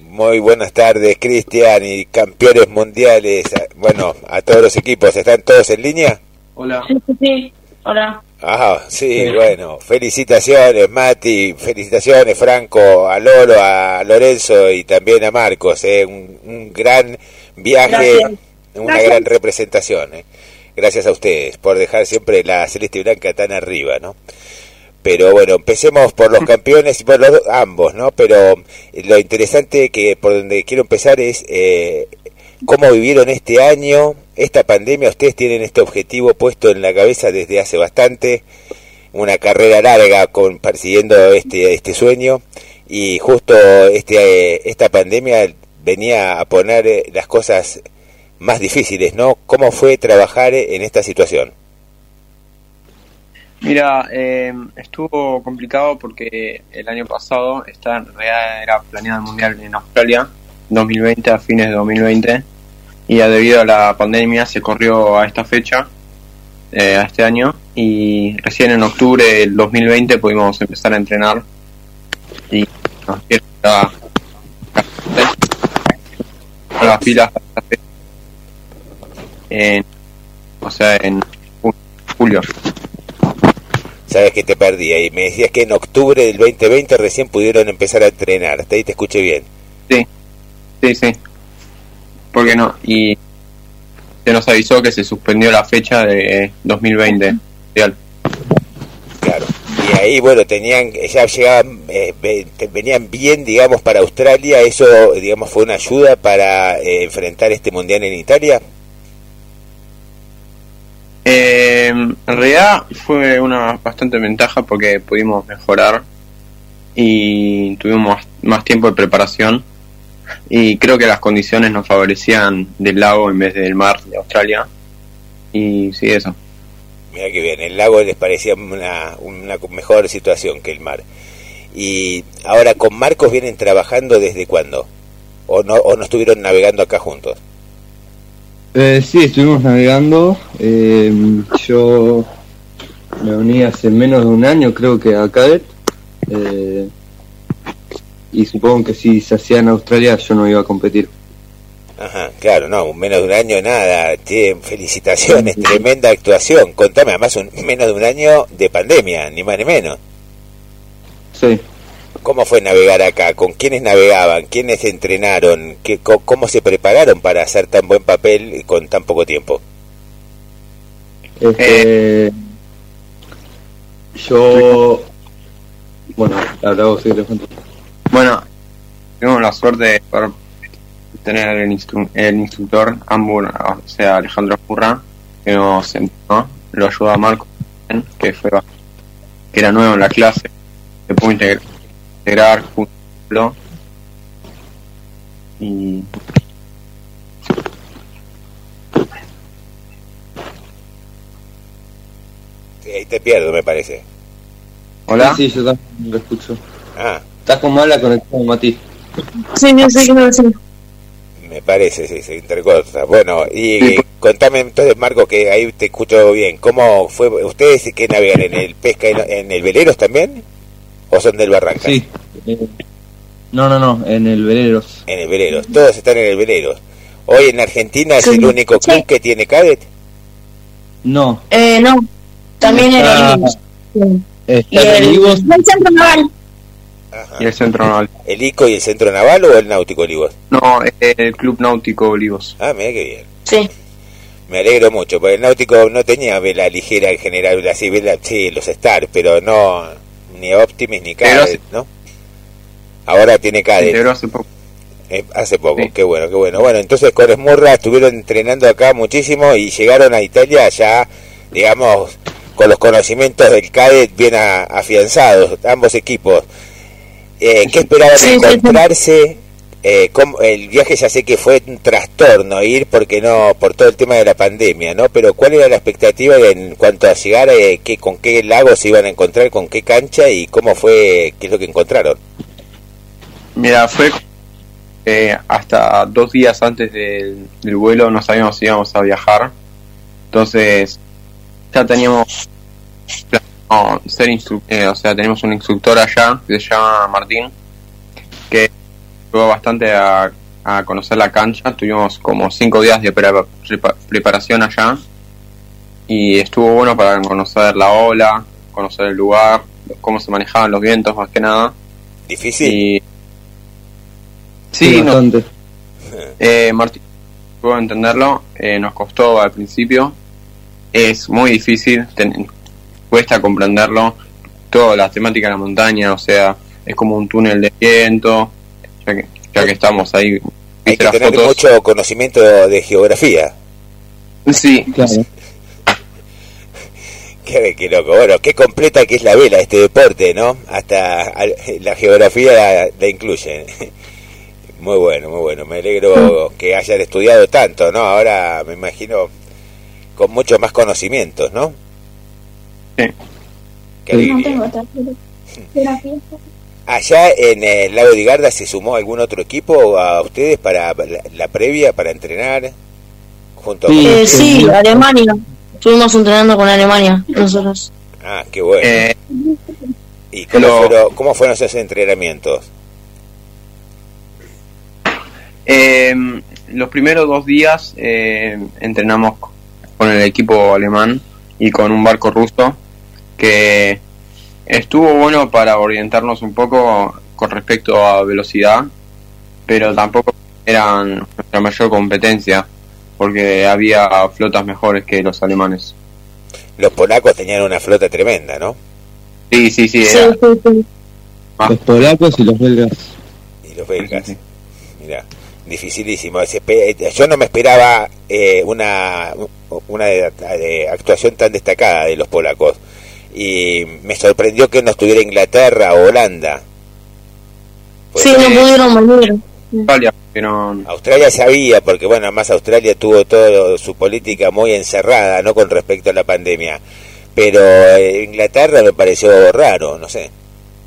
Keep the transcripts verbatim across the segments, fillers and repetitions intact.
Muy buenas tardes, Cristian, y campeones mundiales. Bueno, a todos los equipos, ¿están todos en línea? Hola. Sí, sí, hola. Ah, sí, sí, bueno, felicitaciones, Mati, felicitaciones, Franco, a Lolo, a Lorenzo y también a Marcos, eh, un, un gran viaje, Gracias. una Gracias. gran representación. Eh. Gracias a ustedes por dejar siempre la celeste y blanca tan arriba, ¿no? Pero bueno, empecemos por los campeones, por los ambos, ¿no? Pero lo interesante que por donde quiero empezar es eh, cómo vivieron este año, esta pandemia. Ustedes tienen este objetivo puesto en la cabeza desde hace bastante, una carrera larga con persiguiendo este este sueño, y justo este esta pandemia venía a poner las cosas más difíciles, ¿no? ¿Cómo fue trabajar en esta situación? Mira, eh, estuvo complicado porque el año pasado esta, en realidad era planeado el Mundial en Australia, dos mil veinte, a fines de dos mil veinte, y ya debido a la pandemia se corrió a esta fecha, eh, a este año, y recién en octubre del dos mil veinte pudimos empezar a entrenar, y nos dieron la, las pilas, en, o sea, en julio. Sabes que te perdí ahí, me decías que en octubre del veinte veinte recién pudieron empezar a entrenar, hasta ahí te escuché bien. Sí, sí, sí, ¿por qué no? Y se nos avisó que se suspendió la fecha de dos mil veinte, real. Claro, y ahí bueno, tenían, ya llegaban, eh, venían bien, digamos, para Australia. Eso, digamos, fue una ayuda para eh, enfrentar este mundial en Italia. Eh, en realidad fue una bastante ventaja porque pudimos mejorar y tuvimos más tiempo de preparación, y creo que las condiciones nos favorecían del lago en vez del mar de Australia, y sí, eso. Mira que bien, el lago les parecía una, una mejor situación que el mar. Y ahora con Marcos vienen trabajando ¿desde cuándo? ¿O no, o no estuvieron navegando acá juntos? Eh, sí, estuvimos navegando. Eh, yo me uní hace menos de un año, creo que a Cadet. Eh, y supongo que si se hacía en Australia yo no iba a competir. Ajá, claro, no, menos de un año nada. Che, felicitaciones, sí, tremenda actuación. Contame, además, un, menos de un año de pandemia, ni más ni menos. Sí. ¿Cómo fue navegar acá? ¿Con quiénes navegaban? ¿Quiénes entrenaron? ¿Qué, ¿Cómo se prepararon para hacer tan buen papel con tan poco tiempo? Este, yo... Bueno, ahora vos sí, Bueno, tuvimos la suerte de poder tener el, instru- el instructor Ambur, o sea, Alejandro Furra, que nos entrenó. Lo ayudó a Marco, que fue que era nuevo en la clase, se pudo integrar integrar junto y sí, ahí te pierdo, me parece. ¿Hola? Sí, sí, yo también lo escucho. Ah. Estás con mala conexión, Mati. Sí, no sé qué me decís. Me parece, sí, se intercorta. Bueno, y sí, contame entonces, Marco, que ahí te escucho bien. ¿Cómo fue? ¿Ustedes qué navegan? ¿En el pesca, en, en el veleros también? ¿O son del Barrancas? Sí. Eh, no, no, no, en el Veleros. En el Veleros, todos están en el Veleros. ¿Hoy en Argentina sí, es el único club sí. que tiene cadet? No. Eh, no, también está, en el... Sí. Está y el, Olivos. el Centro Naval. Ajá. Y el Centro Naval. ¿El I C O y el Centro Naval o el Náutico Olivos? No, el Club Náutico Olivos. Ah, mira qué bien. Sí. Me alegro mucho, porque el Náutico no tenía vela ligera en general, así vela, sí, los Star, pero no, ni Optimis ni Cadet, ¿no? Ahora tiene Cadet. Pero hace poco. Eh, hace poco, sí. Qué bueno, qué bueno. Bueno, entonces con Esmurra estuvieron entrenando acá muchísimo y llegaron a Italia ya, digamos, con los conocimientos del Cadet bien a, afianzados, ambos equipos. Eh, ¿Qué esperaban sí, encontrarse? Sí, sí. Eh, ¿cómo, el viaje ya sé que fue un trastorno ir porque no, por todo el tema de la pandemia, ¿no? Pero ¿cuál era la expectativa en cuanto a llegar, eh, qué, con qué lago se iban a encontrar, con qué cancha y cómo fue, qué es lo que encontraron? Mira, fue eh, hasta dos días antes del, del vuelo no sabíamos si íbamos a viajar, entonces ya teníamos planeado ser instru- eh, o sea, tenemos un instructor allá que se llama Martín, que ayudó bastante a, a conocer la cancha. Tuvimos como cinco días de pre- pre- preparación allá y estuvo bueno para conocer la ola, conocer el lugar, cómo se manejaban los vientos más que nada. ¿Difícil? Y... Sí, no, bastante. eh, Martín pudo entenderlo, eh, nos costó al principio, es muy difícil, ten, cuesta comprenderlo, toda la temática de la montaña, o sea, es como un túnel de viento, ya que, ya que estamos ahí. Hay que las tener fotos. mucho conocimiento de geografía. Sí, Claro. Qué, qué loco, bueno, qué completa que es la vela, este deporte, ¿no? Hasta al- la geografía la, la incluye. Muy bueno, muy bueno, me alegro que hayan estudiado tanto, ¿no? Ahora me imagino con muchos más conocimientos, ¿no? Sí. Qué Sí. No alegría. tengo otra. Geografía. Allá en el lago de Garda, ¿se sumó algún otro equipo a ustedes para la, la previa, para entrenar? Junto Sí. con Eh, ustedes? sí, Alemania. Estuvimos entrenando con Alemania, nosotros. Ah, qué bueno. Eh, ¿Y cómo, lo- fueron, cómo fueron esos entrenamientos? eh, los primeros dos días eh, entrenamos con el equipo alemán y con un barco ruso que estuvo bueno para orientarnos un poco con respecto a velocidad, pero tampoco eran nuestra mayor competencia porque había flotas mejores que los alemanes. Los polacos tenían una flota tremenda, ¿no? Sí, sí, sí, Sí, era- sí, sí. Ah. Los polacos y los belgas. Y los belgas. Sí, sí. Mira, dificilísimo. Se espe- Yo no me esperaba eh, una, una de- de actuación tan destacada de los polacos. Y me sorprendió que no estuviera Inglaterra o Holanda. Pues, Sí, no eh, pudieron venir. Australia, pero Australia sabía, porque bueno, además Australia tuvo toda su política muy encerrada, ¿no? Con respecto a la pandemia. Pero eh, Inglaterra me pareció raro, no sé.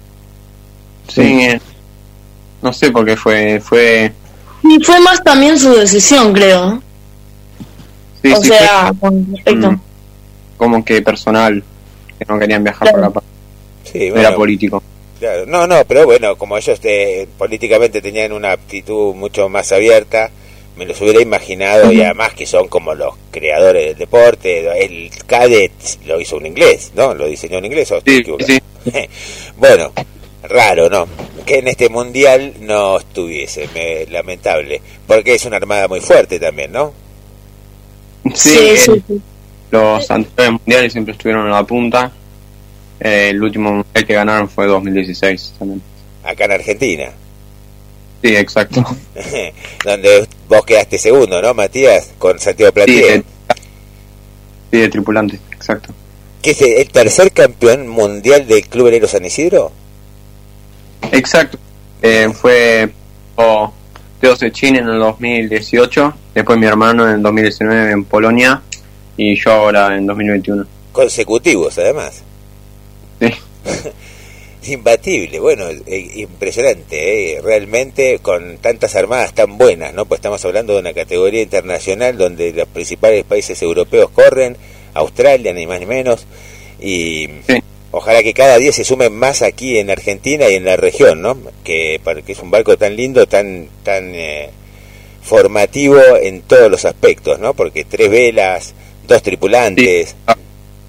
sí, eh, no sé por qué fue, fue, Y fue más también su decisión, creo. sí, o sí, sea, con fue, respecto. mm, como que personal, que no querían viajar Claro. por la paz, Sí, era bueno, político. claro. No, no, pero bueno, como ellos eh, políticamente tenían una actitud mucho más abierta, me los hubiera imaginado, y además que son como los creadores del deporte. El cadet lo hizo un inglés, ¿no? Lo diseñó un inglés, ¿o estoy Sí, equivocado? sí, Bueno, raro, ¿no? Que en este mundial no estuviese, me, lamentable, porque es una armada muy fuerte también, ¿no? sí, Sí, eh, sí, sí. los anteriores mundiales siempre estuvieron en la punta. Eh, el último mundial que ganaron fue dos mil dieciséis también. Acá en Argentina, Sí, exacto. donde vos quedaste segundo, ¿no, Matías? Con Santiago Sí, Platier. de, sí, de tripulante, exacto. ¿Qué es el tercer campeón mundial del Club Velero San Isidro? Exacto. Eh, fue oh, Teo Sechin en el dos mil dieciocho, después mi hermano en el dos mil diecinueve en Polonia y yo ahora en dos mil veintiuno. Consecutivos, además. Sí. Imbatible, bueno, eh, impresionante, eh, realmente con tantas armadas tan buenas, ¿no? Pues estamos hablando de una categoría internacional donde los principales países europeos corren, Australia, ni más ni menos, y Sí. ojalá que cada día se sumen más aquí en Argentina y en la región, ¿no? Que, porque es un barco tan lindo, tan tan eh, formativo en todos los aspectos, ¿no? Porque tres velas, dos tripulantes. Sí. Ah.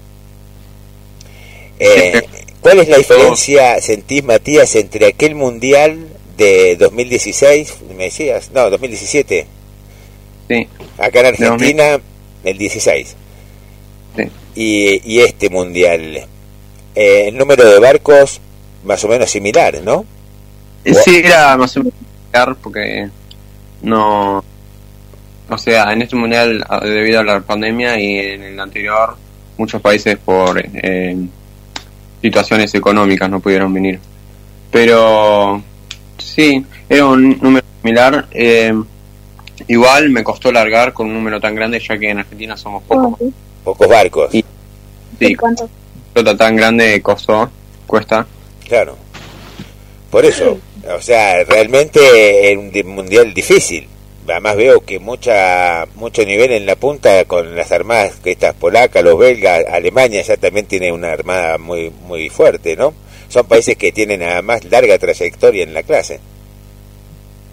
Eh, ¿Cuál es la diferencia, sentís, Matías, entre aquel mundial de dos mil dieciséis, me decías? No, dos mil diecisiete, Sí, acá en Argentina, el dieciséis, sí. y, y este mundial? Eh, el número de barcos más o menos similar, ¿no? Eh, Sí, era más o menos similar porque no, o sea, en este mundial ah, debido a la pandemia y en el anterior muchos países por eh, situaciones económicas no pudieron venir. Pero sí, era un número similar. Eh, igual me costó largar con un número tan grande ya que en Argentina somos pocos. Pocos barcos, Y- Sí, ¿Cuánto? flota tan grande costó, cuesta. claro. Por eso, o sea, realmente es un di- mundial difícil. Además veo que mucha mucho nivel en la punta con las armadas que estas polacas, los belgas, Alemania ya también tiene una armada muy muy fuerte, ¿no? Son países que tienen además larga trayectoria en la clase.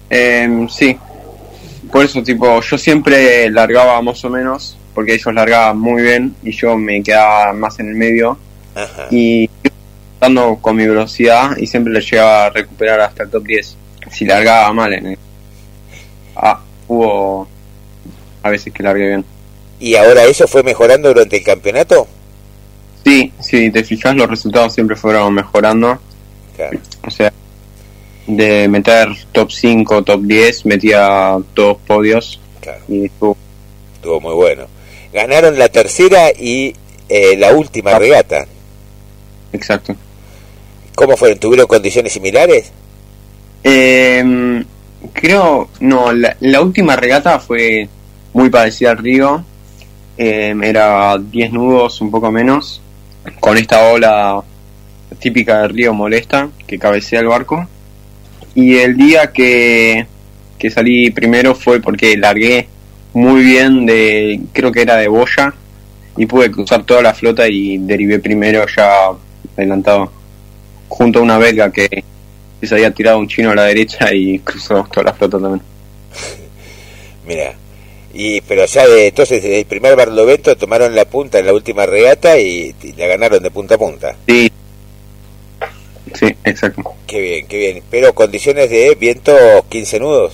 Eh, sí, por eso tipo yo siempre largaba más o menos, porque ellos largaban muy bien y yo me quedaba más en el medio. Ajá. Y estando con mi velocidad y siempre le llegaba a recuperar hasta el top diez si largaba mal en el... Ah, hubo a veces que largué bien. ¿Y ahora eso fue mejorando durante el campeonato? Sí, si te fijas los resultados siempre fueron mejorando. Claro. O sea, de meter top cinco, top diez, metía dos podios. Claro. Y estuvo... Estuvo muy bueno. Ganaron la tercera y eh, la última regata. Exacto. ¿Cómo fueron? ¿Tuvieron condiciones similares? Eh, creo, no, la, la última regata fue muy parecida al Río. Eh, era diez nudos, un poco menos, con esta ola típica del Río molesta que cabecea el barco. Y el día que, que salí primero fue porque largué muy bien de, creo que era de boya, y pude cruzar toda la flota y derivé primero ya adelantado, junto a una belga que, que se había tirado un chino a la derecha y cruzó toda la flota también. Mira, y pero ya de, entonces desde el primer barlovento tomaron la punta en la última regata y, y la ganaron de punta a punta. Sí, sí, exacto. Qué bien, qué bien. Pero condiciones de viento quince nudos.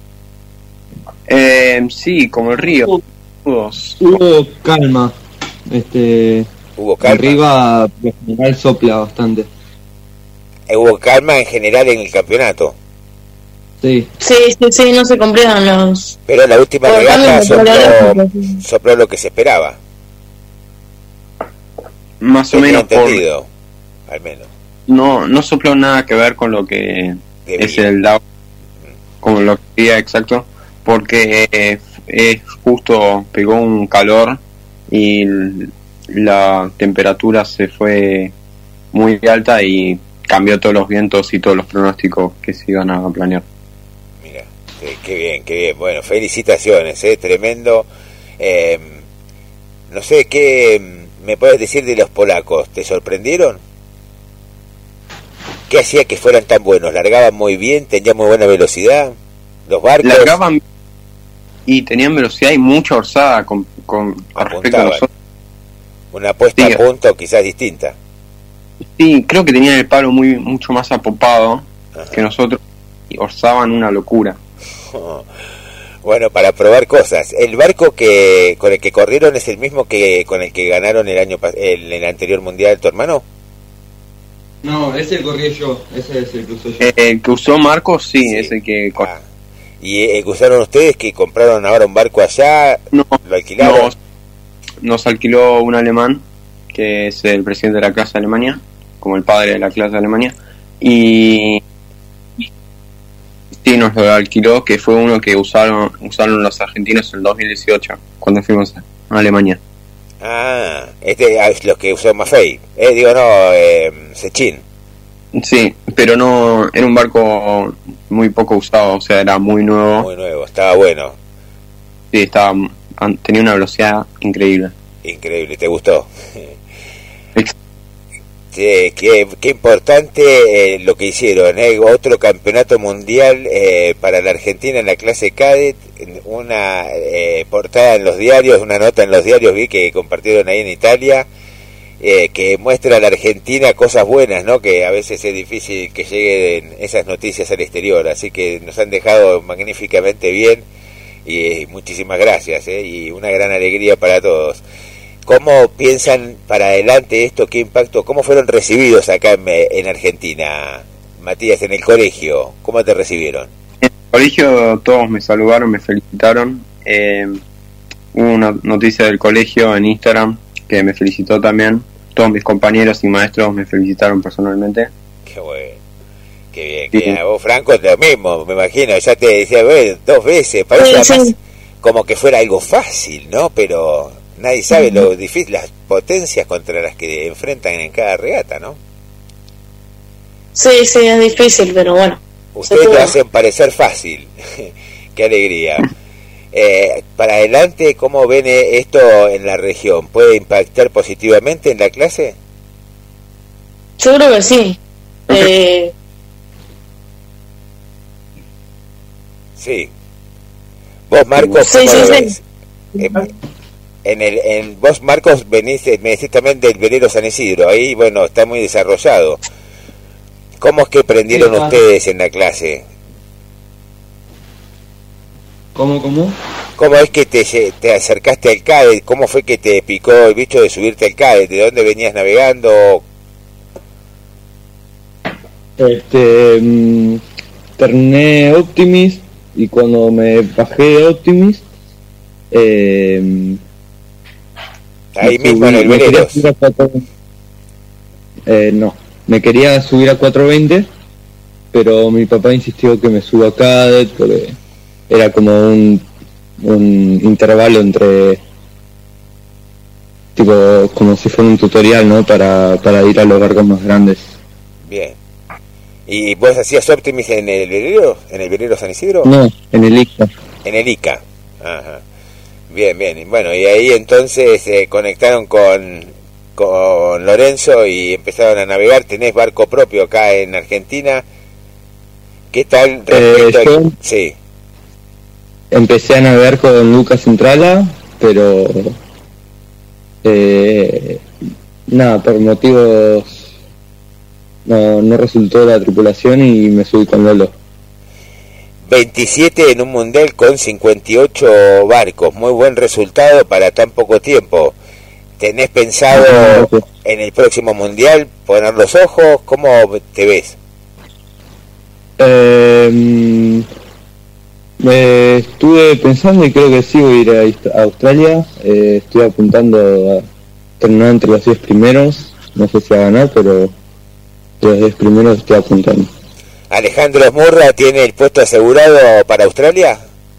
Eh, sí, como el Río. Nudos. Hubo calma. Este, Hubo calma. Arriba, en general, sopla bastante. Eh, Hubo calma en general en el campeonato. Sí. Sí, sí, sí, no se cumplieron los... Pero la última Por regata cambio, sopló, pero- sopló lo que se esperaba. Más o Tenía menos por, entendido, al menos. no, no sopló nada que ver con lo que Debía. es el agua, como lo que diría exacto, porque eh, es justo pegó un calor y l- la temperatura se fue muy alta y cambió todos los vientos y todos los pronósticos que se iban a planear. Mira, qué, qué bien, qué bien. Bueno, felicitaciones, eh, tremendo. Eh, no sé, ¿qué me puedes decir de los polacos? ¿Te sorprendieron? ¿Qué hacía que fueran tan buenos? ¿Largaban muy bien? ¿Tenían muy buena velocidad? ¿Los barcos? Largaban y tenían velocidad y mucha orzada con, con, con respecto a Apuntaban. nosotros. Una puesta Sí. a punto quizás distinta. Sí, creo que tenían el palo muy mucho más apopado Ajá. que nosotros y orzaban una locura. Bueno, para probar cosas. ¿El barco que con el que corrieron es el mismo que con el que ganaron el año pas- el, el anterior mundial tu hermano? No, ese corrí yo. Ese es el que usé yo. Eh, el que usó Marcos, sí, Sí. es el que... cor- Ah. ¿Y el que usaron ustedes que compraron ahora un barco allá? No, ¿Lo alquilaron? nos, nos alquiló un alemán, que es el presidente de la clase de Alemania, como el padre de la clase de Alemania, y... y sí, nos lo alquiló, que fue uno que usaron usaron los argentinos en el dos mil dieciocho, cuando fuimos a Alemania. Ah, este es los que usó Maffei. Eh, digo, no, eh, Sechín. Sí, pero no, era un barco muy poco usado, o sea, era muy nuevo. Muy nuevo, estaba bueno. Sí, estaba, an- tenía una velocidad increíble. Increíble, ¿te gustó? Ex- Sí, qué, qué importante eh, lo que hicieron, ¿eh? Otro campeonato mundial eh, para la Argentina en la clase cadet, una eh, portada en los diarios, una nota en los diarios vi que compartieron ahí en Italia, eh, que muestra a la Argentina cosas buenas, ¿no? Que a veces es difícil que lleguen esas noticias al exterior, así que nos han dejado magníficamente bien y eh, muchísimas gracias, ¿eh? Y una gran alegría para todos. ¿Cómo piensan para adelante esto? ¿Qué impacto? ¿Cómo fueron recibidos acá en, en Argentina, Matías, en el colegio? ¿Cómo te recibieron? En el colegio todos me saludaron, me felicitaron. Eh, hubo una noticia del colegio en Instagram que me felicitó también. Todos mis compañeros y maestros me felicitaron personalmente. Qué bueno, qué bien. Qué bien. A vos, Franco, lo mismo, me imagino. Ya te decía, "Ve, dos veces, parece Sí, además sí. como que fuera algo fácil, ¿no? Pero nadie sabe lo difícil, las potencias contra las que enfrentan en cada regata, ¿no? Sí, sí, es difícil, pero bueno. Ustedes Se lo puede. hacen parecer fácil. Qué alegría. Eh, para adelante, ¿cómo ven eh, esto en la región? ¿Puede impactar positivamente en la clase? Yo creo que sí. Eh, Sí. Vos, Marcos, Sí, ¿cómo sí, lo sí. ves? En, en el, en, vos, Marcos, venís, me decís también del velero San Isidro. Ahí, bueno, está muy desarrollado. ¿Cómo es que aprendieron Sí, ah. ustedes en la clase? ¿Cómo, cómo? ¿Cómo es que te, te acercaste al C A D E? ¿Cómo fue que te picó el bicho de subirte al C A D E? ¿De dónde venías navegando? Este, mm, terminé Optimist y cuando me bajé de Optimist, eh, Ahí me mismo en subí- el me quería velero. subir a cuatro- eh, no, me quería subir a cuatrocientos veinte, pero mi papá insistió que me suba a Cadet porque era como un, un intervalo entre, tipo, como si fuera un tutorial, ¿no? Para, para ir a los barcos más grandes. Bien. ¿Y vos hacías Optimis en el velero? ¿En el velero San Isidro? No, en el I C A. En el I C A. Ajá. Bien, bien. Bueno, y ahí entonces se eh, conectaron con, con Lorenzo y empezaron a navegar. ¿Tenés barco propio acá en Argentina? ¿Qué tal respecto Eh, yo- al... Sí, Empecé a navegar con Lucas Centrala, pero eh, nada, por motivos no, no resultó la tripulación y me subí con Lolo. veintisiete en un mundial con cincuenta y ocho barcos. Muy buen resultado para tan poco tiempo. ¿Tenés pensado en el próximo mundial poner los ojos? ¿Cómo te ves? Eh, me estuve pensando y creo que sí voy a ir a Ist- a Australia. Eh, estoy apuntando a terminar entre los diez primeros. No sé si a ganar, pero los diez primeros estoy apuntando. ¿Alejandro Murra tiene el puesto asegurado para Australia?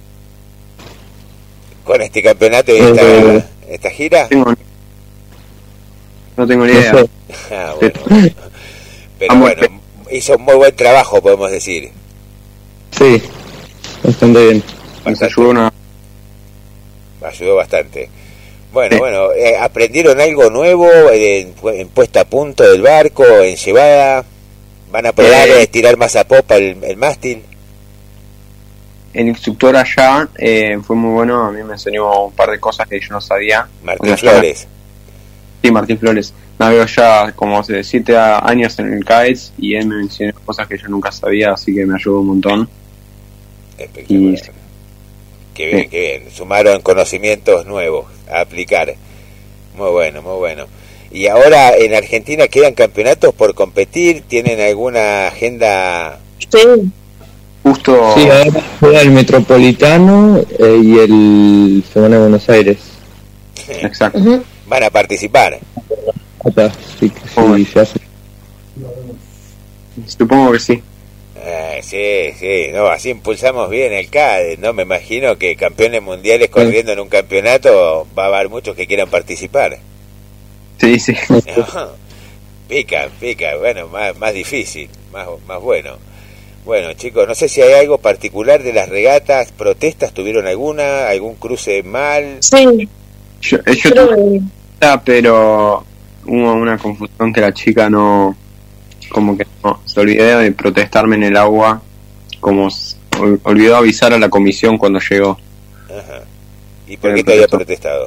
¿Con este campeonato y esta, Eh, esta gira? Tengo- no tengo ni No idea. sé. Ah, bueno. Pero Vamos, bueno, hizo un muy buen trabajo, podemos decir. Sí, bastante bien. Nos ayudó una... Ayudó bastante. Bueno, Sí. bueno, eh, ¿aprendieron algo nuevo en, en puesta a punto del barco, en llevada? ¿Van a probar Eh. a estirar más a popa el, el mástil? El instructor allá eh, fue muy bueno, a mí me enseñó un par de cosas que yo no sabía. Martín O sea, Flores. Sí, Martín Flores. Navego ya como hace siete años en el C A E S y él me enseñó cosas que yo nunca sabía, así que me ayudó un montón. Espectacular. Y- Qué bien, sí. qué bien. Sumaron conocimientos nuevos a aplicar. Muy bueno, muy bueno. Y ahora en Argentina quedan campeonatos por competir. ¿Tienen alguna agenda? Sí. Justo Sí, ahora juega el Metropolitano eh, y el Semana de Buenos Aires. exacto. Ujú. Van a participar. Acá, sí, que sí, Joder. se hace. Supongo que sí. Ah, sí, sí, no, así impulsamos bien el C A D E, ¿no? Me imagino que campeones mundiales corriendo en un campeonato va a haber muchos que quieran participar. Sí, sí. Pica, pica, bueno, más, más difícil, más, más bueno. Bueno, chicos, no sé si hay algo particular de las regatas, protestas, ¿tuvieron alguna? ¿Algún cruce mal? Sí. Yo, eh, yo Creo tuve que- esta, pero hubo una confusión que la chica no, como que no, se olvidó de protestarme en el agua, como s- ol- olvidó avisar a la comisión cuando llegó. Ajá. ¿Y por Eh, qué te había protestó. protestado?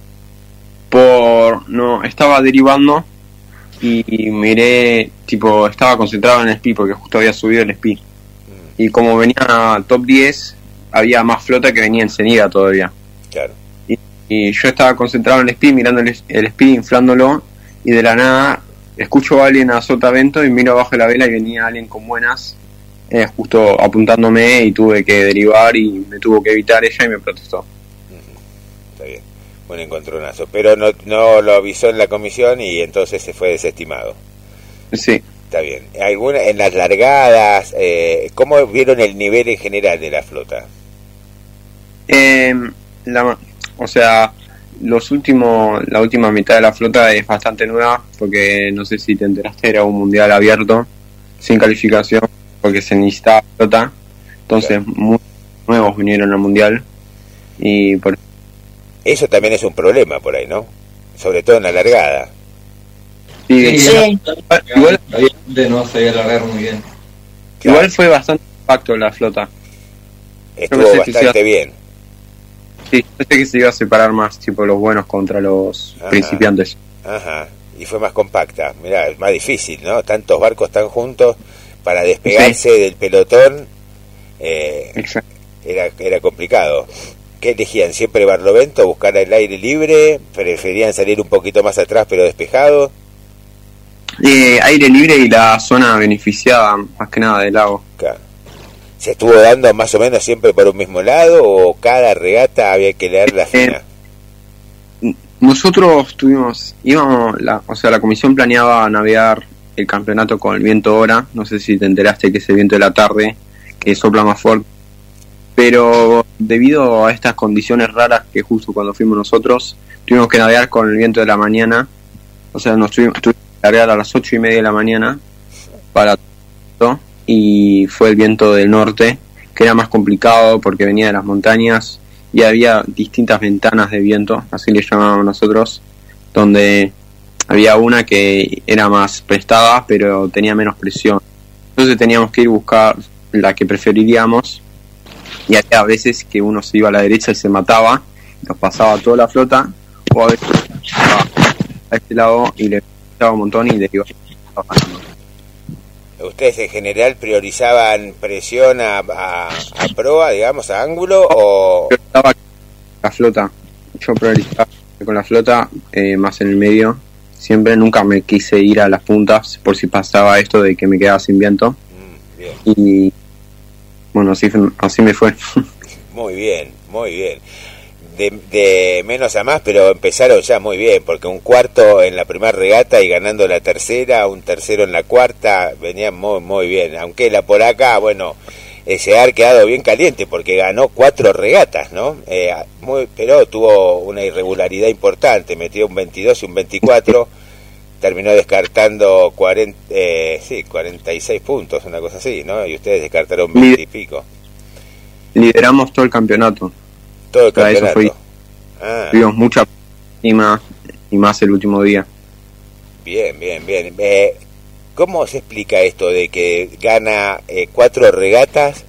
Por, no, estaba derivando y miré, tipo, estaba concentrado en el S P I porque justo había subido el S P I. Y como venía top diez, había más flota que venía enseguida todavía. Claro. Y yo estaba concentrado en el S P I, mirando el, el S P I, inflándolo, y de la nada escucho a alguien a sotavento y miro abajo de la vela y venía alguien con buenas, eh, justo apuntándome, y tuve que derivar y me tuvo que evitar ella y me protestó. Ujú. Está bien, buen encontronazo. Pero no, no lo avisó en la comisión y entonces se fue desestimado. Sí. Está bien. ¿Alguna, en las largadas, eh, cómo vieron el nivel en general de la flota? Eh, la, o sea, los últimos, la última mitad de la flota es bastante nueva, porque no sé si te enteraste, era un mundial abierto, sin calificación, porque se necesitaba flota. Entonces, muy nuevos vinieron al mundial. Y por Eso también es un problema por ahí, ¿no? Sobre todo en la largada. sí, Sí. igual, De no sabía alargar muy bien. igual fue bastante impacto la flota. estuvo bastante iba, bien. Sí, pensé que se iba a separar más, tipo los buenos contra los Ajá. principiantes. Ajá, y fue más compacta. Mirá, es más difícil, ¿no? Tantos barcos tan juntos para despegarse sí. del pelotón, eh, era, era complicado. ¿Qué elegían? ¿Siempre Barlovento, buscar el aire libre? ¿Preferían salir un poquito más atrás pero despejado? Eh, aire libre y la zona beneficiada, más que nada, del lago. Claro. ¿Se estuvo dando más o menos siempre por un mismo lado o cada regata había que leer la fina? Eh, nosotros tuvimos, íbamos, la, o sea, la comisión planeaba navegar el campeonato con el viento hora, no sé si te enteraste que es el viento de la tarde, que sopla más fuerte, pero debido a estas condiciones raras que justo cuando fuimos nosotros, tuvimos que navegar con el viento de la mañana, o sea, nos tuvimos, tuvimos que navegar a las ocho y media de la mañana para todo, y fue el viento del norte, que era más complicado porque venía de las montañas y había distintas ventanas de viento, así le llamábamos nosotros, donde había una que era más prestada pero tenía menos presión, entonces teníamos que ir a buscar la que preferiríamos, y había a veces que uno se iba a la derecha y se mataba, nos pasaba toda la flota, o a veces a este lado y le pasaba un montón y le iba bajando. ¿Ustedes en general priorizaban presión a, a, a proa, digamos, a ángulo, o...? Yo estaba la flota, yo priorizaba con la flota, eh, más en el medio, siempre, nunca me quise ir a las puntas por si pasaba esto de que me quedaba sin viento. Mm, bien. Y bueno, así, así me fue. Muy bien, muy bien. De, de menos a más, pero empezaron ya muy bien, porque un cuarto en la primera regata y ganando la tercera, un tercero en la cuarta, venían muy, muy bien. Aunque la por acá, bueno, eh, se ha quedado bien caliente, porque ganó cuatro regatas, ¿no? Eh, muy, pero tuvo una irregularidad importante, metió un veintidós y un veinticuatro, terminó descartando cuarenta, eh, sí, cuarenta y seis puntos, una cosa así, ¿no? Y ustedes descartaron veinte y pico. Lideramos todo el campeonato. Todo el campeonato. Eso fue, ah. Tuvimos mucha y más, y más el último día. Bien, bien, bien. Eh, ¿Cómo se explica esto de que gana eh, cuatro regatas,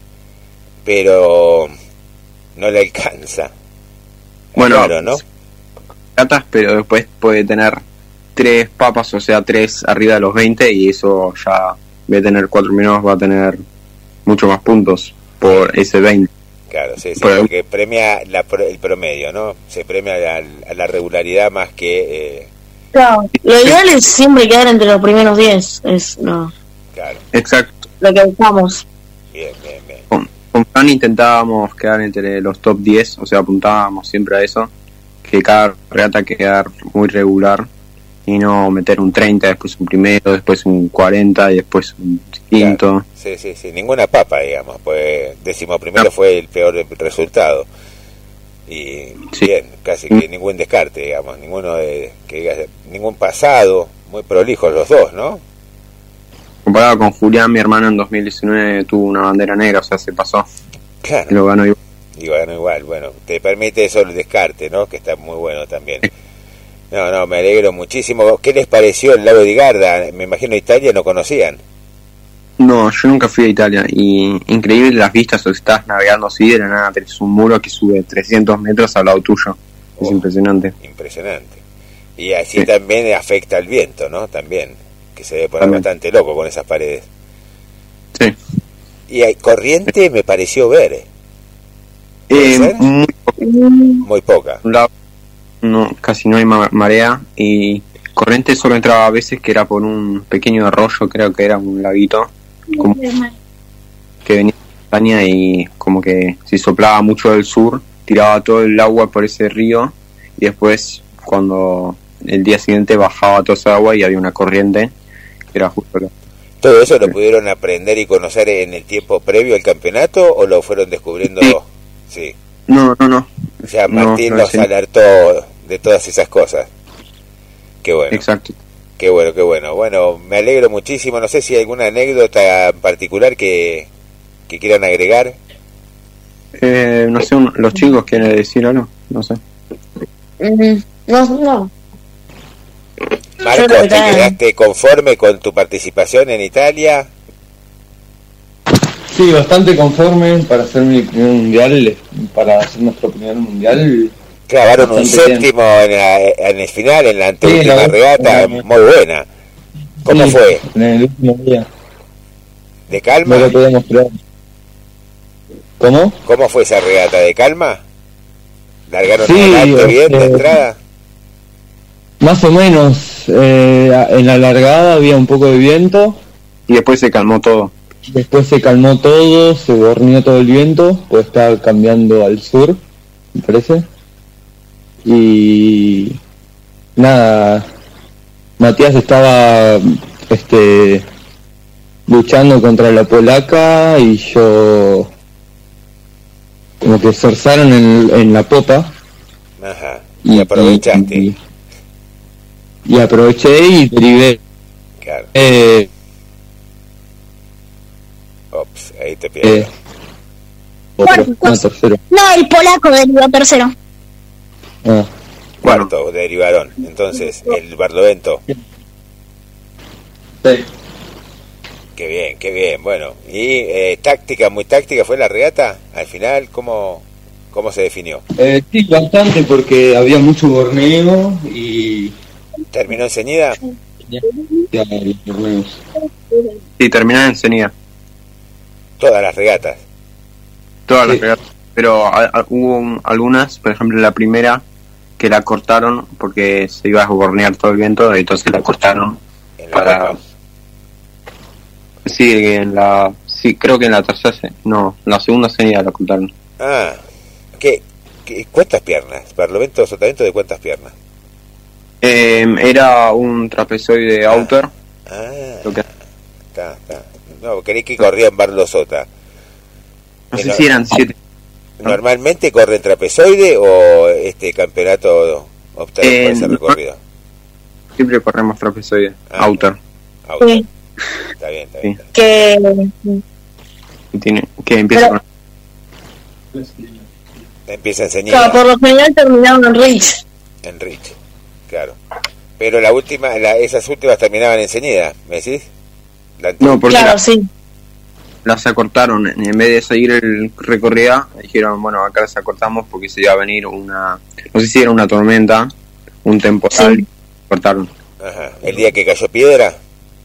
pero no le alcanza? Bueno, claro, ¿no? Regatas, pero después puede tener tres papas, o sea, tres arriba de los veinte, y eso ya, en vez de tener cuatro menos, va a tener mucho más puntos por ese veinte. Claro, sí, sí, porque premia la, el promedio, ¿no? Se premia la, a la regularidad más que... Eh... Claro, lo ideal es siempre quedar entre los primeros diez, es no. Claro. Exacto. Lo que buscamos. Bien, bien, bien. Con, con Fran intentábamos quedar entre los top diez, o sea, apuntábamos siempre a eso, que cada regata quedar muy regular y no meter un treinta, después un primero, después un cuarenta y después un quinto. Claro. Sí, sí, sí, ninguna papa, digamos, pues décimo primero no. Fue el peor resultado. Y sí. Bien, casi que ningún descarte, digamos, ninguno de, que digas, ningún pasado, muy prolijos los dos, ¿no? Comparado con Julián, mi hermano en dos mil diecinueve tuvo una bandera negra, o sea, se pasó. Claro. Y lo ganó igual. Y ganó igual, bueno, te permite eso el descarte, ¿no? Que está muy bueno también. Sí. No, no, me alegro muchísimo. ¿Qué les pareció el lago de Garda? Me imagino Italia no conocían. No, yo nunca fui a Italia, y increíble las vistas, o estás navegando así, de la nada tenés un muro que sube trescientos metros al lado tuyo. Oh, es impresionante. Impresionante. Y así sí. También afecta el viento, ¿no? También, que se debe poner también bastante loco con esas paredes. Sí. Y hay corriente, me pareció ver. Eh, muy, poca. muy poca. No, casi no hay marea, y corriente solo entraba a veces que era por un pequeño arroyo, creo que era un laguito, como que venía de España, y como que si soplaba mucho del sur, tiraba todo el agua por ese río, y después cuando el día siguiente bajaba toda esa agua y había una corriente que era justo lo... ¿Todo eso lo pudieron aprender y conocer en el tiempo previo al campeonato o lo fueron descubriendo? Sí. Sí. No, no, no. O sea, Martín no, no, nos alertó de todas esas cosas. Qué bueno. Exacto. Qué bueno, qué bueno. Bueno, me alegro muchísimo. No sé si hay alguna anécdota en particular que, que quieran agregar. Eh, no sé, un, los chicos quieren decir algo, no sé. Mm, no, no. Marcos, ¿te quedaste conforme con tu participación en Italia? Sí, bastante conforme para hacer mi primer mundial, para hacer nuestro primer mundial. Clavaron un Bastante séptimo en, la, en el final, en la anteúltima Sí, la regata, última. muy buena. ¿Cómo Sí, fue? En el último día. ¿De No calma? lo podemos creer. ¿Cómo? ¿Cómo fue esa regata? ¿De calma? ¿Largaron Sí, adelante bien de este, entrada? Más o menos. Eh, en la largada había un poco de viento. Y después se calmó todo. Después se calmó todo, se borneó todo el viento, pues estaba cambiando al sur, me parece. Y nada, Matías estaba este luchando contra la polaca y yo como que forzaron en, en la popa. Ajá. Y aprovechaste. Y, y aproveché y derivé. Claro. Eh, Ops, ahí te pierdo. eh, otro, Bueno, no, tercero. No, el polaco derivó tercero. Ah. Cuarto derivaron. Entonces, el Barlovento. Sí. Qué bien, qué bien. Bueno, y eh, táctica, muy táctica fue la regata. Al final, ¿cómo, cómo se definió? Eh, sí, bastante, porque había mucho borneo y... ¿Terminó enseguida? Ya, los borneos. Sí, terminaron enseguida. Todas las regatas. Todas Sí. las regatas. Pero a- a- hubo un- algunas, por ejemplo la primera, que la cortaron porque se iba a bornear todo el viento, y entonces la cortaron En la para... Copa. Sí, en la... Sí, creo que en la tercera, se- no, en la segunda serie la cortaron. Ah, ¿qué, qué, ¿cuántas piernas? Barlovento, sotavento de cuántas piernas? Eh, era un trapezoide outer, Ah, lo que, está, está. No, creí que corría en Barlosota. no sé Era- si eran siete. ¿Normalmente corre en trapezoide o este campeonato optaron Eh, por ese no. recorrido? Siempre corremos trapezoide Ah. outer. Auto. Sí. Está bien, está bien. Sí. Que Que, tiene, que empieza Pero- con... Empieza claro, enseguida por lo general terminaron en Rich. en Rich, claro. Pero la última, la, esas últimas terminaban enseguida, ¿me decís? La No, porque Claro, la- sí. las acortaron. En vez de seguir el recorrido, dijeron, bueno, acá las acortamos porque se iba a venir una... No sé si era una tormenta, un temporal, Sí. cortaron. Ajá. El día que cayó piedra,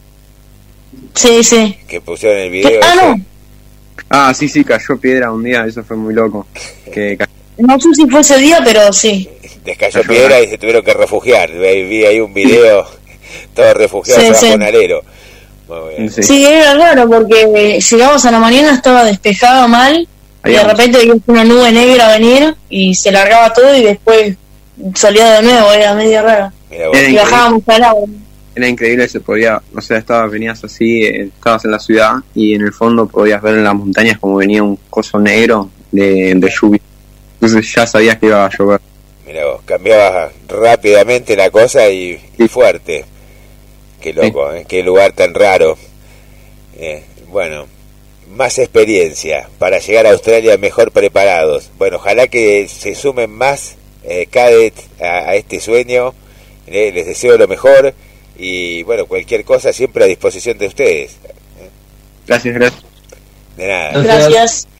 Sí, sí. que pusieron el video. Ah, ese. no. Ah, sí, sí, cayó piedra un día, eso fue muy loco. Que ca- No sé si fue ese día, pero sí. Descayó piedra y se tuvieron que refugiar. Vi vi ahí un video, todos refugiados Sí, bajo sí. un alero. Muy bien. sí. Sí, era raro porque llegamos a la mañana, estaba despejado mal, y Ahí de vamos. repente vimos una nube negra venir y se largaba todo y después salía de nuevo, era medio raro. Mira vos. Era Y increíble. bajábamos al agua. Era increíble, se podía, o sea, estabas, venías así, eh, estabas en la ciudad y en el fondo podías ver en las montañas como venía un coso negro de, de lluvia. Entonces ya sabías que iba a llover. Mira vos, cambiaba rápidamente la cosa y, y fuerte. Qué loco, ¿eh? Qué lugar tan raro. Eh, bueno, más experiencia para llegar a Australia mejor preparados. Bueno, ojalá que se sumen más eh, cadets a, a este sueño. Eh, les deseo lo mejor y bueno, cualquier cosa siempre a disposición de ustedes. Gracias, gracias. De nada. Gracias.